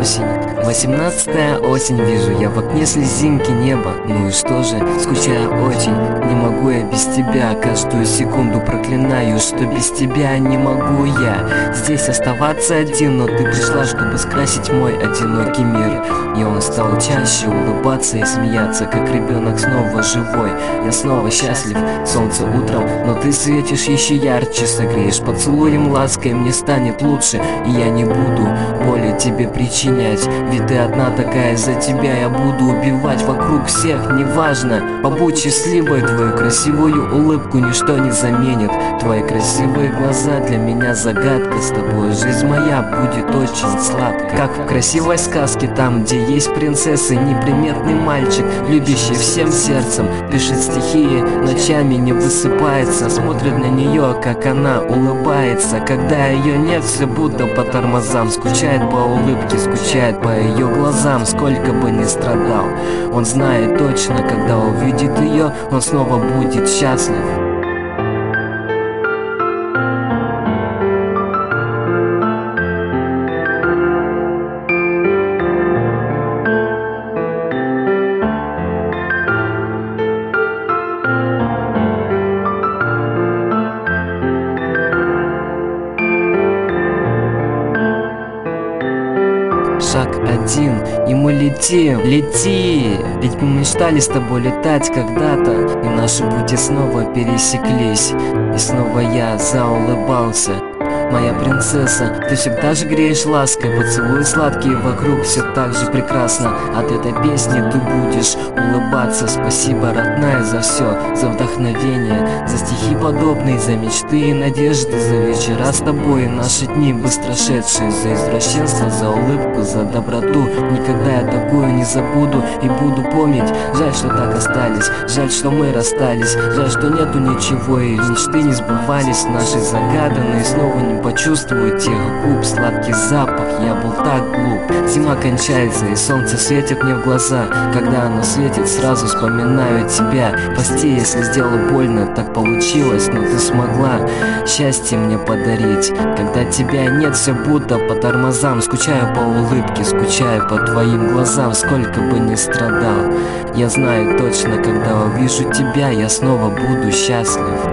осень, 18-я осень, вижу я в окне слезинки неба. Ну и что же, скучаю очень, не могу я без тебя. Каждую секунду проклинаю, что без тебя не могу я здесь оставаться один. Но ты пришла, чтобы скрасить мой одинокий мир, и он стал чаще улыбаться и смеяться, как ребенок снова живой. Я снова счастлив, солнце утром, но ты светишь еще ярче. Согреешь поцелуем, лаской, мне станет лучше, и я не буду боли тебе причинять. Ведь ты одна такая, за тебя я буду убивать вокруг всех, неважно. Побудь счастливой, твою красивую улыбку ничто не заменит. Твои красивые глаза для меня загадка. С тобой жизнь моя будет очень сладкой, как в красивой сказке, там, где есть принцессы. Неприметный мальчик, любящий всем сердцем, пишет стихи, ночами не высыпается, смотрит на нее, как она улыбается. Когда ее нет, все будто по тормозам, скучает по улыбке, скучает по ее глазам. Сколько бы ни страдал, он знает точно, когда увидит ее, он снова будет счастлив. Шаг один, и мы летим, лети. Ведь мы мечтали с тобой летать когда-то, и наши пути снова пересеклись, и снова я заулыбался. Моя принцесса, ты всегда же греешь лаской, поцелуи сладкие вокруг, все так же прекрасно. От этой песни ты будешь улыбаться. Спасибо, родная, за все, за вдохновение, за стихи подобные, за мечты и надежды, за вечера с тобой и наши дни быстро шедшие, за извращенство, за улыбку, за доброту. Никогда я такую не забуду и буду помнить. Жаль, что так остались, жаль, что мы расстались, жаль, что нету ничего и мечты не сбывались наши загаданные. Снова не почувствую тех губ, сладкий запах, я был так глуп. Зима кончается и солнце светит мне в глаза. Когда оно светит, сразу вспоминаю тебя. Прости, если сделала больно, так получилось, но ты смогла счастье мне подарить. Когда тебя нет, все будто по тормозам, скучаю по улыбке, скучаю по твоим глазам. Сколько бы ни страдал, я знаю точно, когда увижу тебя, я снова буду счастлив.